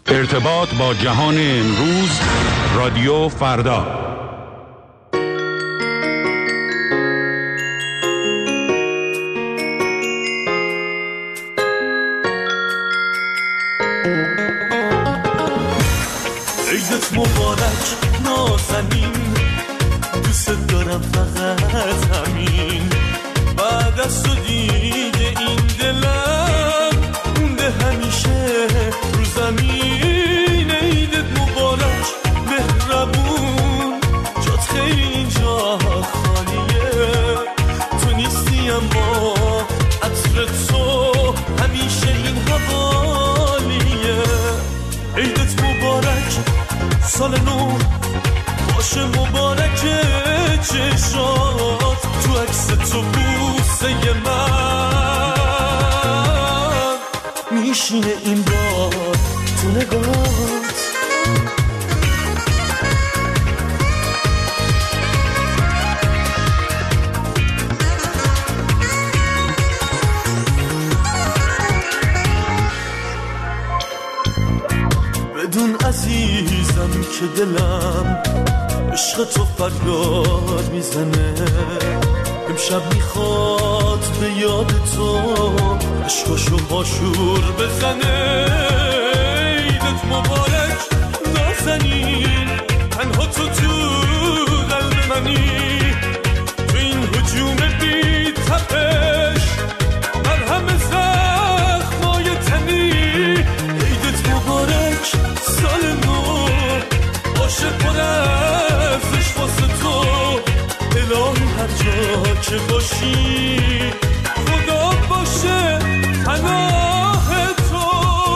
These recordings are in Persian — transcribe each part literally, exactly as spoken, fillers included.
ارتباط با جهان امروز، رادیو فردا. عیدت مبارک نازنین، دوست دارم فقط همین. بعد از تو دیگه این دلم مونده همیشه رو زمین. عیدت مبارک مهربون، جات خیلی اینجا خالیه. تو نیستی اما عطر تو همیشه این حوالیه. عیدت مبارک، سال نو باشه مبارک، چشات تو عکس تو بوسه من میشینه این بار تو نگات. بدون عزیزم که دلم عشق تو فریاد میزنه. امشب میخواد به یاد تو عشقاشو هاشور بزنه. عیدت مبارک نازنین، تنها تو تو قلب منی. تو این هجوم بی تپش مرهم زخمای تنی. عیدت مبارک، سال نو باشه پر از عشق واسه تو. الهی هر جا که باشی خدا باشه پناه تو.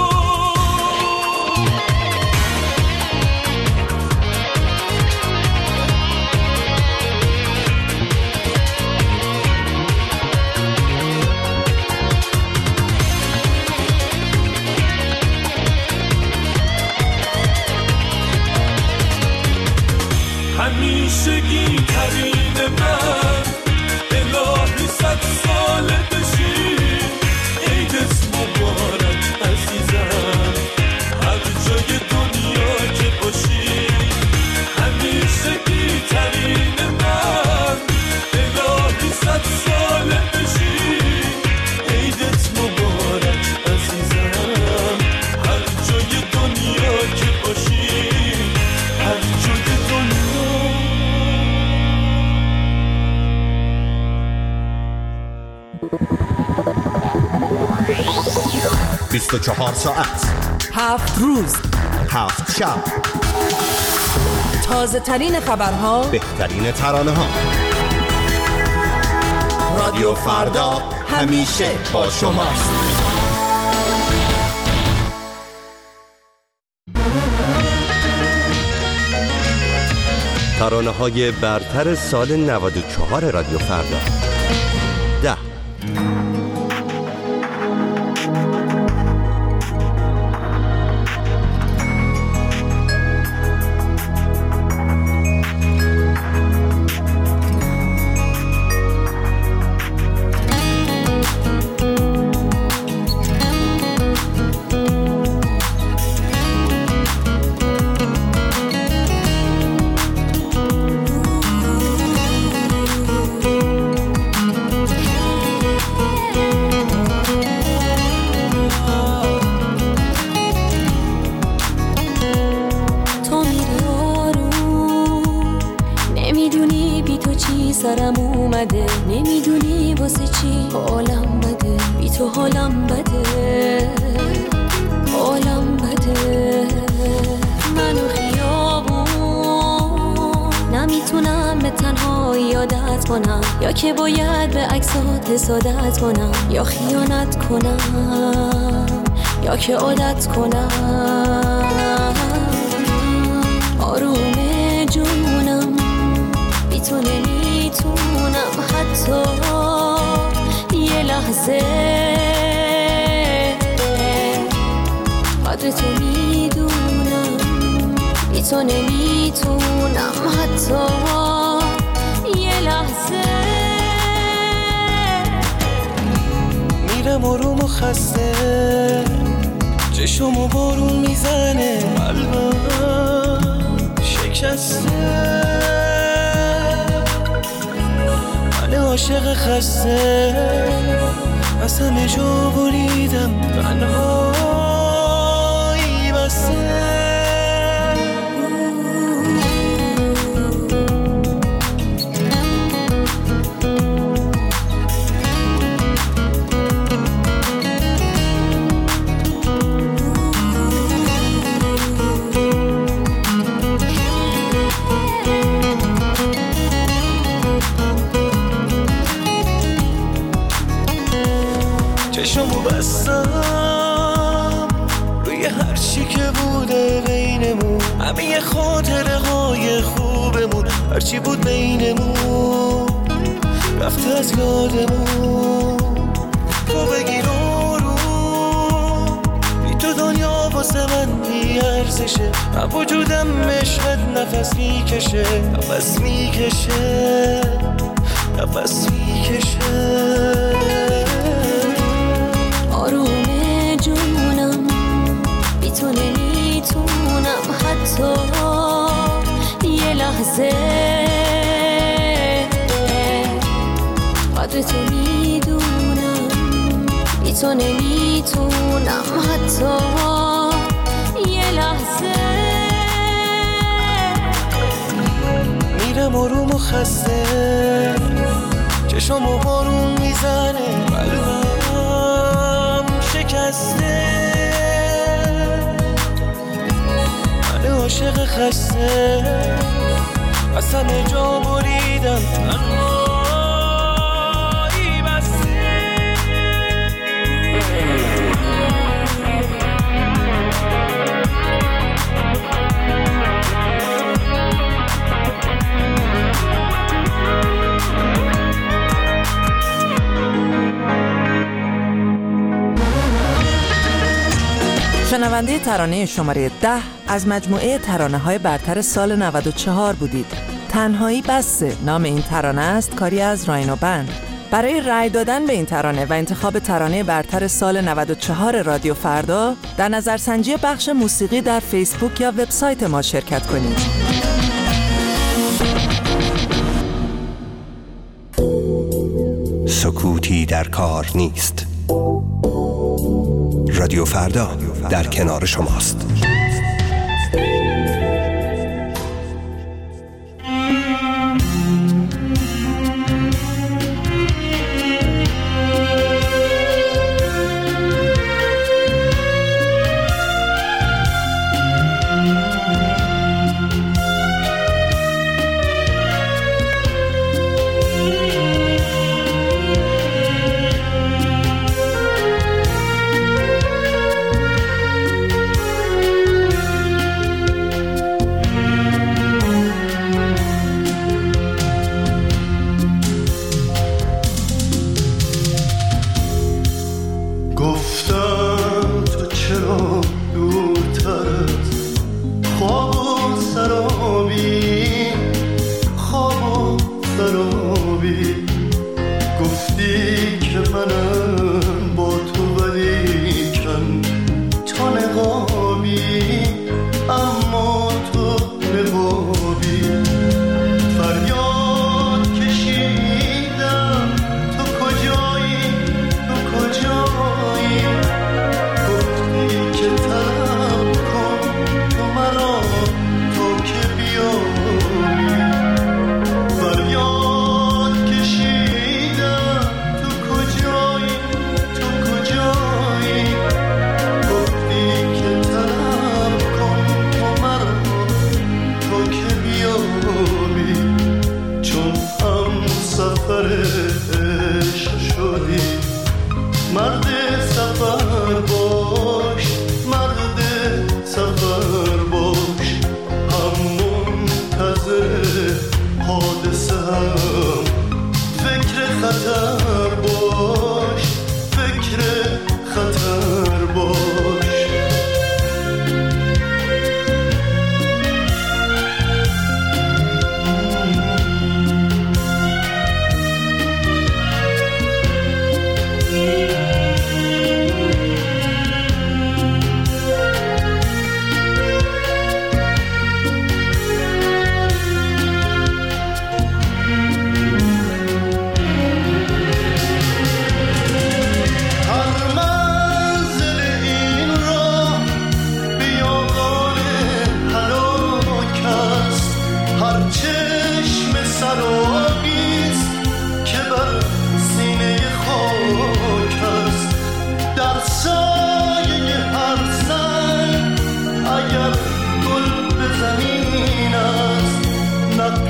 همیشگی ترین من، الهی صد ساله بشی. عیدت مبارک عزیزم، هر جای دنیا که باشی. همیشگی ترین من، الهی صد ساله بشی. عیدت مبارک عزیزم، هر جای دنیا که باشی. هر جای بیست و چهار ساعت، هفت روز، هفت شب، تازه ترین خبرها، بهترین ترانه ها. رادیو فردا همیشه با شماست. ترانه های برتر سال نود و چهار رادیو فردا. ده سرم اومده، نمیدونی واسه چی حالم بده. بی تو حالم بده، حالم بده. منو خیابون نمیتونم به تنهایی عادت کنم، یا که باید به عکسات حسادت کنم، یا خیانت کنم، یا که عادت کنم. آروم جونم بی تو نمیتونم حتی یه لحظه. قدر تو میدونم، بی تو نمیتونم حتی یه لحظه. میرم آروم و خسته، چشمو بارون میزنه قلبم شکسته من عاشق خسته از همه جا بریدم تنهایی بسته چشمو بستم روی هر چی که بوده بینمون، همه خاطره های خوبمون، هرچی بود بینمون رفته از یادمون. تو بگیر آروم بی تو دنیا واسه من بی ارزشه، من وجودم عشقت نفس میکشه نفس میکشه نفس میکشه. آرومه جونم بی تو نمیتونم حتی یه لحظه قدر تو میدونم، بی تو نمیتونم حتی یه لحظه. میرم آروم و خسته چشمو بارون میزنه قلبم شکسته من عاشق خسته از همه جا بریدم تنهایی بسته. شنونده ترانه شماره ده از مجموعه ترانه‌های برتر سال نود و چهار بودید. تنهایی بسه نام این ترانه است، کاری از راینو بند. برای رأی دادن به این ترانه و انتخاب ترانه برتر سال نود و چهار رادیو فردا در نظرسنجی بخش موسیقی در فیسبوک یا وبسایت ما شرکت کنید. سکوتی در کار نیست. رادیو فردا در کنار شماست.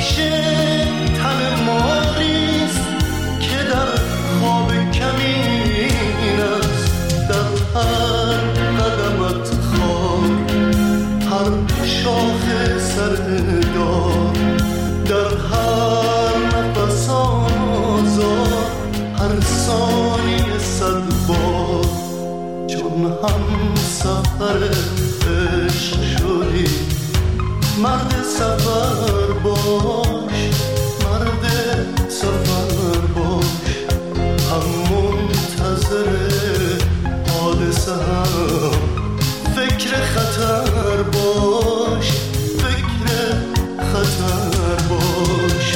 نقشه تن ماریست که در خواب کمین است. در هر قدمت خار، هر شاخ سردار، در هر نفس آزار، هر ثانیه صد بار. چون هم سفر عشق شدی، مرد سفر باش، مرد سفر باش. هم منتظر حادثه هم، فکر خطر باش، فکر خطر باش.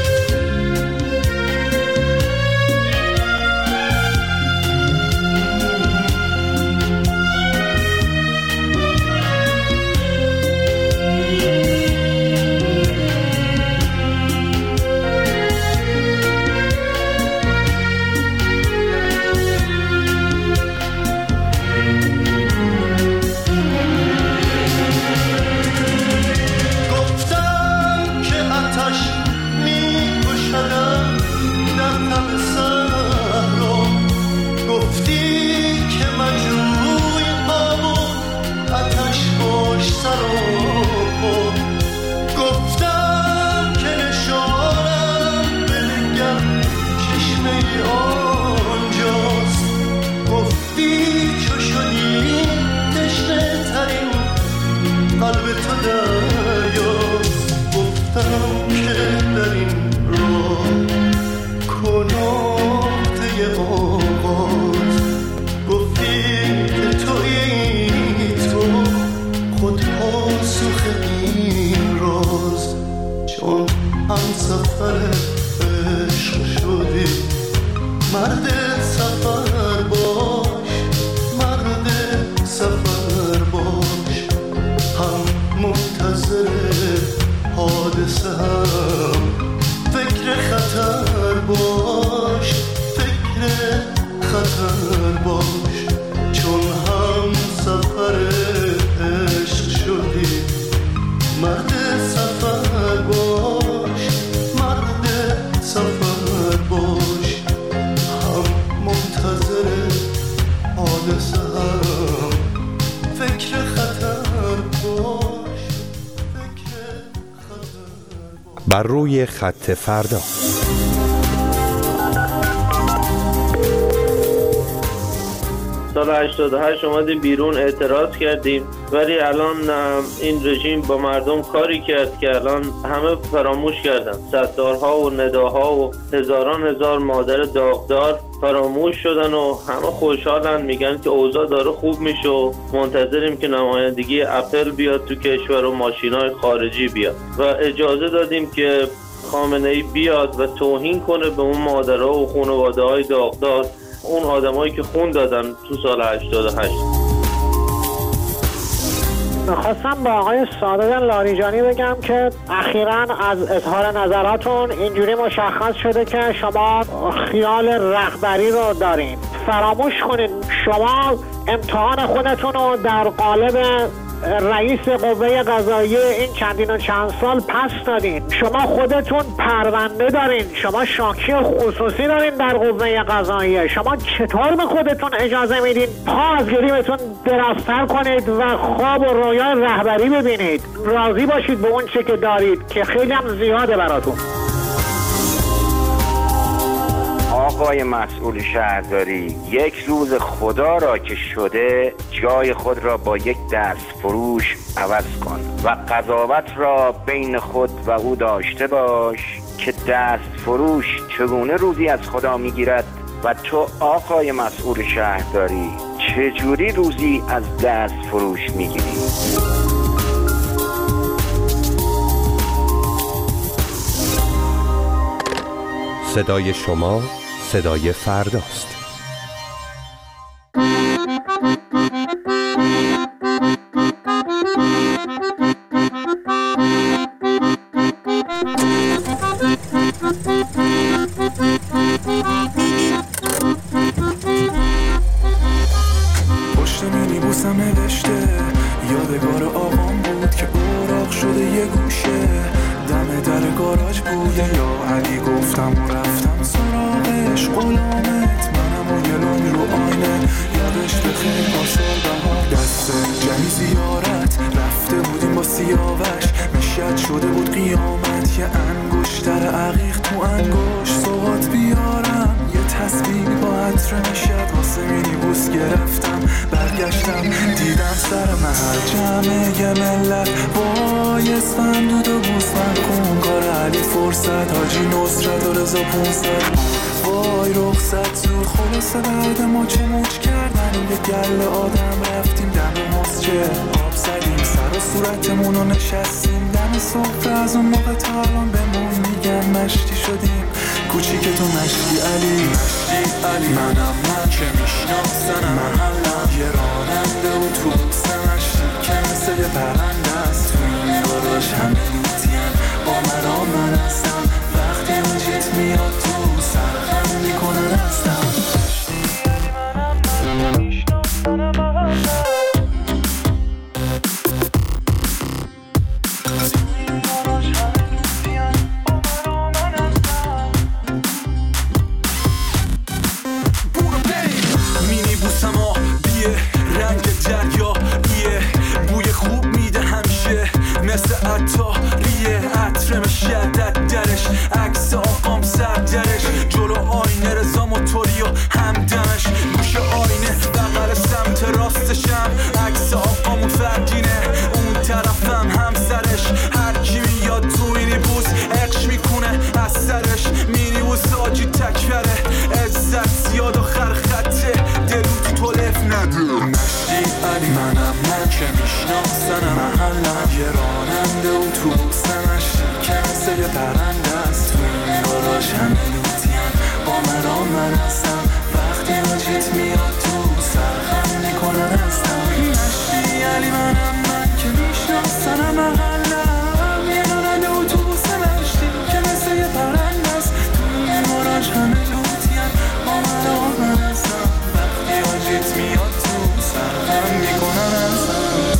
بر روی خط فردا. سال هشتاد و هشت اومدیم بیرون اعتراض کردیم، ولی الان این رژیم با مردم کاری کرد که الان همه فراموش کردن. ستارها و نداها و هزاران هزار مادر داغدار فراموش شدن و همه خوشحالن، میگن که اوضاع داره خوب میشه و منتظریم که نمایندگی اپل بیاد تو کشور و ماشینای خارجی بیاد و اجازه دادیم که خامنه‌ای بیاد و توهین کنه به اون مادرها و خانواده‌های داغدار، اون آدمایی که خون دادن تو سال هشتاد و هشت. خواستم با آقای صادق لاریجانی بگم که اخیراً از اظهار نظراتون اینجوری مشخص شده که شما خیال رهبری رو دارین. فراموش کنید شما امتحان خودتون رو در قالب رئیس قوه قضاییه این چندین و چند سال پس دادین. شما خودتون پرونده دارین، شما شاکی خصوصی دارین در قوه قضاییه. شما چطور به خودتون اجازه میدین پا از گریمتون درازتر کنید و خواب و رویای رهبری ببینید؟ راضی باشید به اون چه که دارید که خیلی هم زیاده براتون. آقای مسئول شهرداری، یک روز خدا را که شده جای خود را با یک دست فروش عوض کن و قضاوت را بین خود و او داشته باش که دست فروش چگونه روزی از خدا میگیرد و تو آقای مسئول شهرداری چجوری روزی از دست فروش میگیری؟ صدای شما صدای فرداست. پشت مینی بوسم نوشته یادگار آقام بود که اوراق شده یه گوشه، دم در گاراژ بوده یا علی گفتم و رفتم سراغش غلامت منم و یه لنگ رو آینه یادش بخیر پاسال بهار دست جمعی زیارت رفته بودیم با سیاوش میشد شده بود قیامت یه انگشتر عقیق تو انگشت سوغات بیارم یه تسبیح با عطر نشد واسه مینی بوس گرفتم برگشتم دیدم سر محل جمعه یه ملت وای اسفندود و بوسفند کن کار علی فرصت حاجی نصرت و رضا پونصد وای رخصت زود خلاصه بعد ما چه موج کردن یه گل آدم رفتیم دم مسجد آب زدیم سر و صورتمون و نشستیم دم صفر از اون موقع تا الان بمون میگن مشتی شدیم کوچیک تو مشتی علی مشتی علی منم من که میشناسنم محلم یه راننده و تو مشتی که مثل یه پرنده است تو این گاراژ همه لوتین با مرا من هستم وقتی اون جیت میاد تو سرخم میکنن هستم منم من میشناسنم محلم مثل عطاریه عطرم شدت درش عکس آقام سر درش جلو آینه رضا موتوری و همدمش گوش آینه بغل سمت راستشم عکس آقامون فرگینه اون طرفم همسرش هر کی میاد تو مینی بوس عقش میکنه از سرش مینی بوس آجی تکبره عزت زیاد و خرخطه دلو تو لف نده مشتی علی منم من که میشناسنم محلم یه راننده و تو بوسمشتی که مثل یه پرنده است تو این گاراژ همه لوتین با مرا من هستم وقتی آجیت میاد تو سرخم میکنن هستم مشتی علی منم من که میشناسنم محلم یه راننده و تو بوسمشتی که مثل یه پرنده است تو این گاراژ همه لوتین با مرا من هستم وقتی آجیت میاد تو سرخم میکنن هستم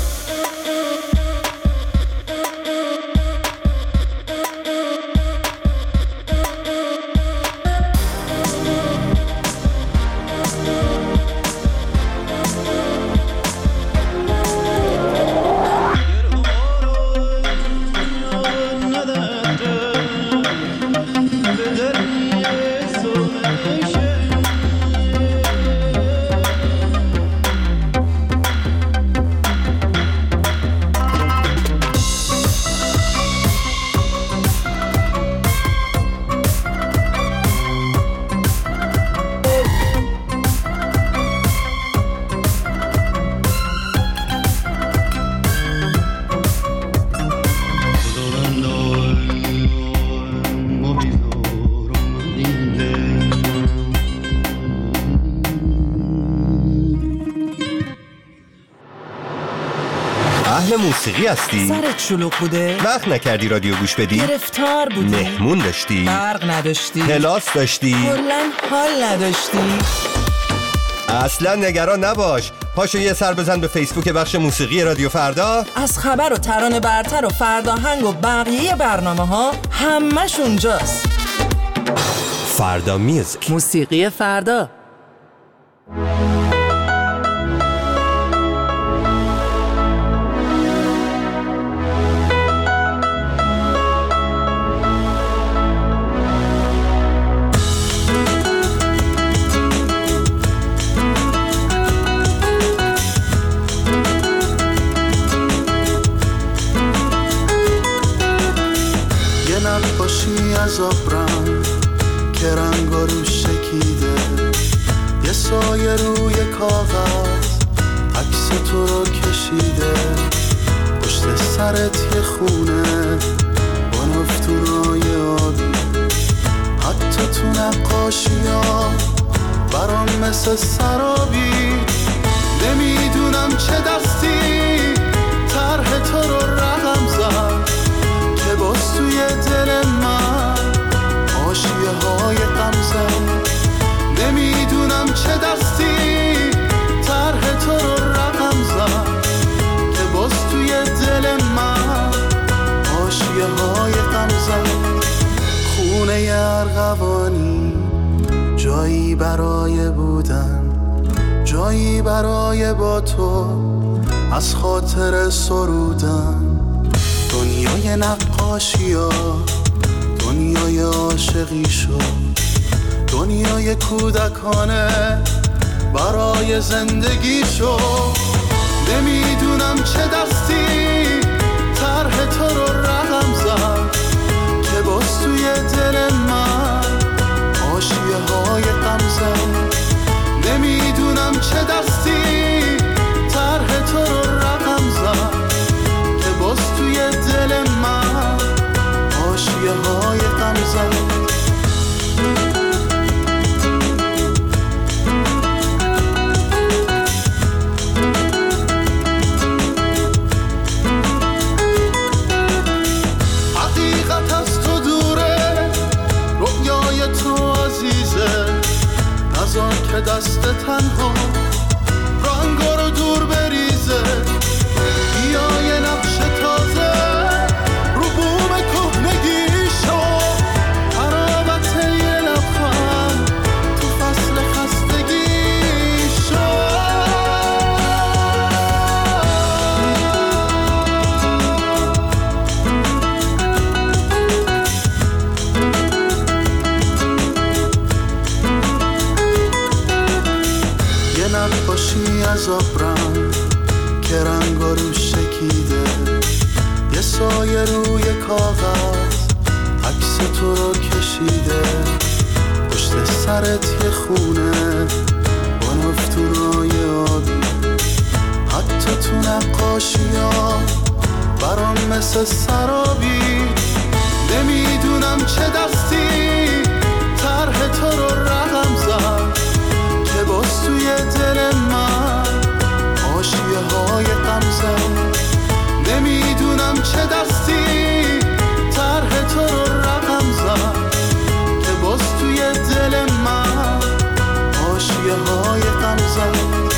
موسیقی هستی؟ سرت شلوغ بوده؟ وقت نکردی رادیو گوش بدی؟ گرفتار بودی؟ مهمون داشتی؟ برق نداشتی؟ کلاس داشتی؟ کلاً حال نداشتی؟ اصلا نگران نباش، پاشو یه سر بزن به فیسبوک بخش موسیقی رادیو فردا. از خبر و ترانه برتر و فرداهنگ و بقیه برنامه ها همش اونجاست. فردا میوزیک، موسیقی فردا. از آبرم که رنگا روش شکیده، یه سایه روی کاغذ عکس تو رو کشیده، پشت سرت یه خونه با نفتونای آبی، حتی تو نقاشی ها برام مثل سرابی. نمیدونم چه دستی طرح تو رو رقم زد که باز توی دل من حاشیه های غم زد. نمیدونم چه دستی طرح تو رو رقم زد که باز توی دل من حاشیه های غم دنیایی برای با تو از خاطر سرودن، دنیای نقاشی ها، دنیای عاشقی شد، دنیای کودکانه برای زندگی شد. نمیدونم چه دستی طرح تو رو رقم زد که باز توی دل من حاشیه های غم زد. نمیدونم چه دستی طرح تو رو رقم زد که باز توی دل من حاشیه های غم زد. حقیقت از تو دوره، رویای تو عزیزه، نذار که دست تنها رنگا رو دور بریزه. بیا یه نقش تازه رو بوم کهنگی شو، قرابت یه لبخند تو فصل خستگی شو. نقاشی از آبرنگ که رنگا رو شکیده، یه سایه روی کاغذ عکس تو رو کشیده. پشت سرت یه خونه با نفتونای آبی، حتی تو نقاشی ها برام مثل سرابی. نمیدونم چه دستی طرح تو رو رقم زد که باز توی دل من حاشیه های غم زد. نمیدونم چه دستی طرح تو رو رقم زد که باز توی دل من حاشیه های غم زد.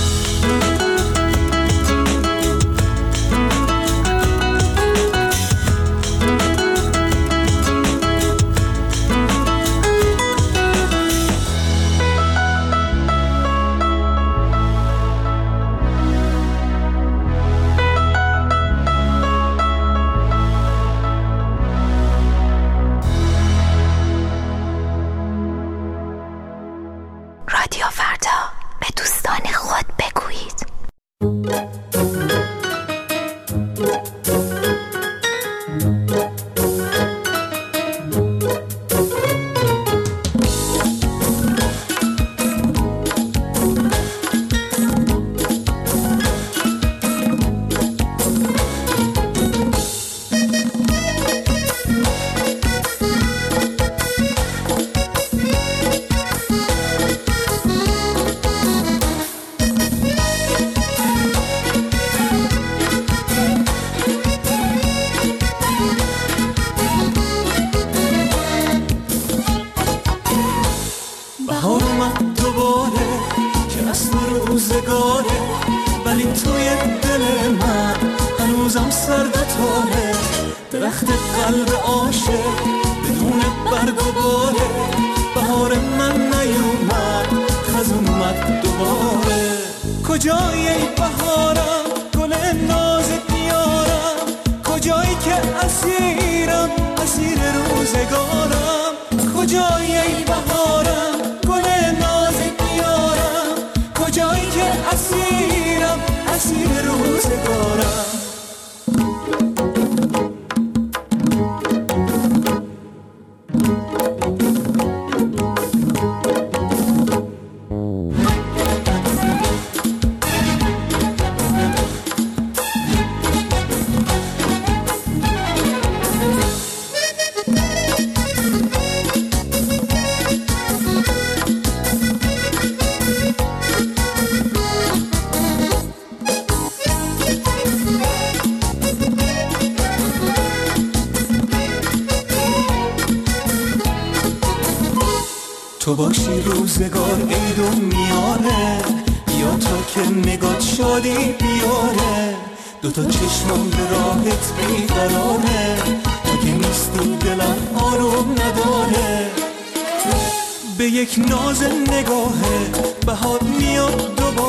تو باشی روزگار عید و میاره، یا تو که نگات شادی بیاره. دوتا چشمم به راحت بیقراره، تو که نیستی دلم آروم نداره. به یک ناز نگاهه بهار میاد دوباره.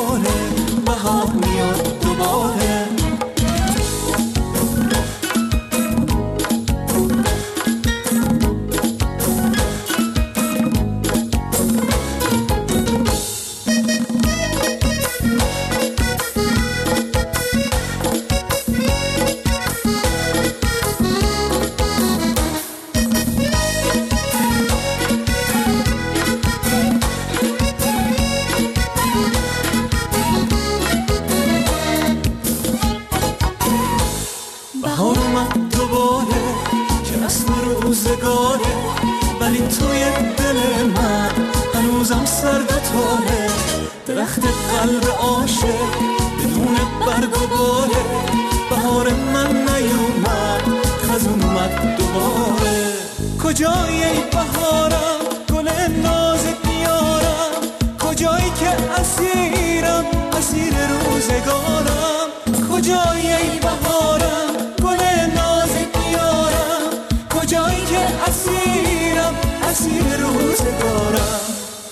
بهار میاد دوباره. بهار اومد دوباره که رسم روزگاره، ولی توی دل من هنوزم سرد و تاره. درخت قلب عاشق بدون برگ و باره، بهار من نیومد خز اومد دوباره. کجایی ای بهارم گل نازک میارم، کجایی که اسیرم اسیر روزگارم. کجایی ای بهارم گل نازک میارم، کجایی که اسیرم اسیر روزگارم.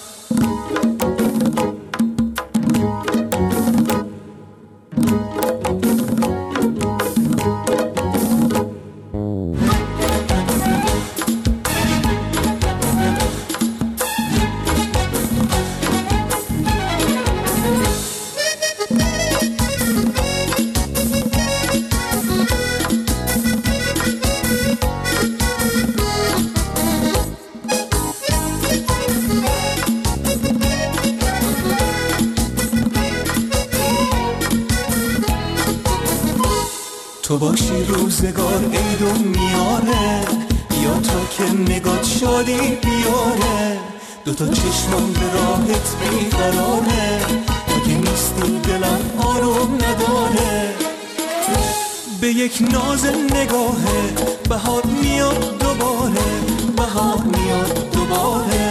تو باشی روزگار عیدو میاره، یا تو که نگات شادی بیاره. دوتا چشمم به راحت بیقراره، تو که نیستی دلم آروم نداره. به یک ناز نگاهه بهار میاد دوباره، بهار میاد دوباره.